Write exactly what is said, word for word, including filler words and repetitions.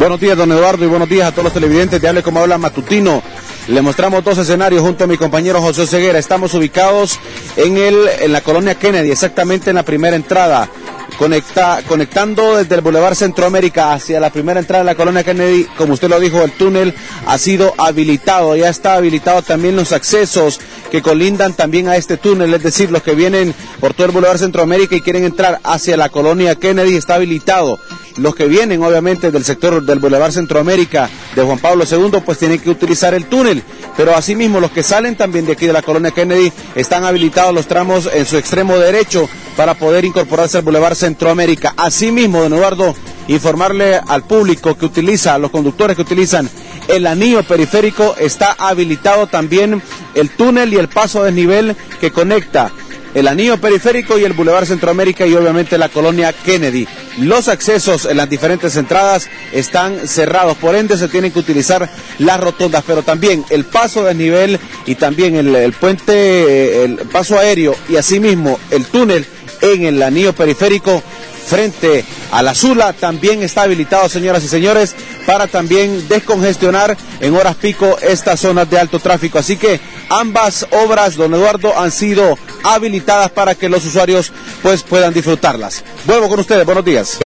Buenos días, don Eduardo, y buenos días a todos los televidentes de Hable Como Habla Matutino. Le mostramos dos escenarios junto a mi compañero José Ceguera. Estamos ubicados en, el, en la colonia Kennedy, exactamente en la primera entrada. Conecta, conectando desde el Boulevard Centroamérica hacia la primera entrada de la colonia Kennedy, como usted lo dijo, el túnel ha sido habilitado, ya está habilitado también los accesos que colindan también a este túnel, es decir, los que vienen por todo el Boulevard Centroamérica y quieren entrar hacia la colonia Kennedy está habilitado. Los que vienen obviamente del sector del Boulevard Centroamérica de Juan Pablo segundo pues tienen que utilizar el túnel, pero asimismo los que salen también de aquí de la colonia Kennedy están habilitados los tramos en su extremo derecho para poder incorporarse al Boulevard Centroamérica. Asimismo, don Eduardo, informarle al público que utiliza, a los conductores que utilizan el anillo periférico, está habilitado también el túnel y el paso a desnivel que conecta el anillo periférico y el Boulevard Centroamérica y obviamente la colonia Kennedy. Los accesos en las diferentes entradas están cerrados, por ende se tienen que utilizar las rotondas, pero también el paso a desnivel y también el, el puente, el paso aéreo y asimismo el túnel en el anillo periférico frente a la Sula también está habilitado, señoras y señores, para también descongestionar en horas pico estas zonas de alto tráfico. Así que ambas obras, don Eduardo, han sido habilitadas para que los usuarios pues puedan disfrutarlas. Vuelvo con ustedes, buenos días.